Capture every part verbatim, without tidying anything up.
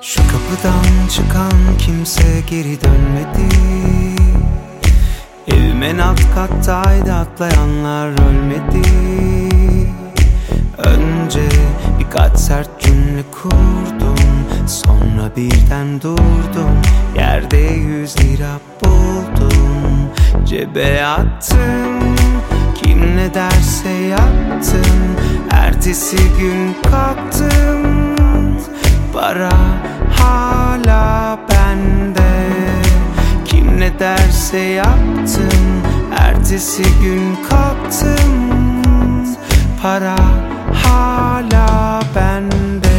Şu kapıdan çıkan kimse geri dönmedi. Evimin alt kattaydı, atlayanlar ölmedi. Önce birkaç sert cümle kurdum, sonra birden durdum. Yerde yüz lira buldum, cebe attım. Kim ne derse yaptım. Ertesi gün kalktım, para hala bende. Kim ne derse yaptım. Ertesi gün kalktım, para hala bende.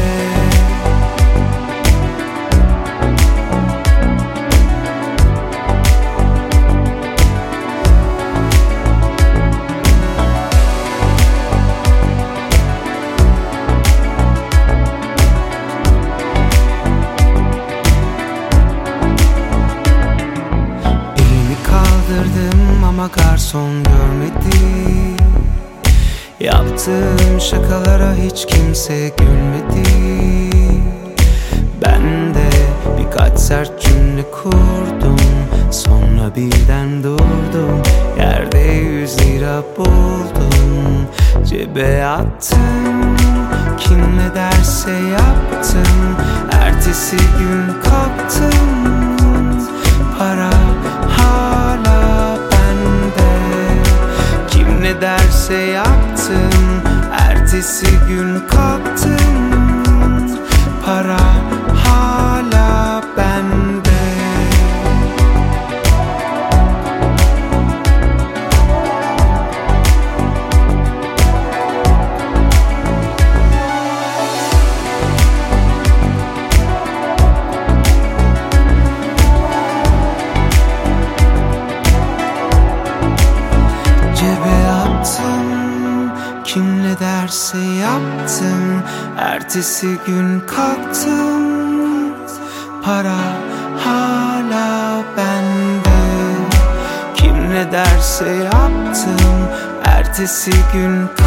Ama garson görmedi. Yaptığım şakalara hiç kimse gülmedi. Ben de birkaç sert cümle kurdum, sonra birden durdum. Yerde yüz lira buldum, cebe attım. Kim ne derse yaptım. Ertesi gün kalktım, para hala ne derse yaptım. Ertesi gün kalktım, para hala bende. Kim ne derse yaptım. Ertesi gün kalktım, para hala bende. Kim ne derse yaptım. Ertesi gün kalktım,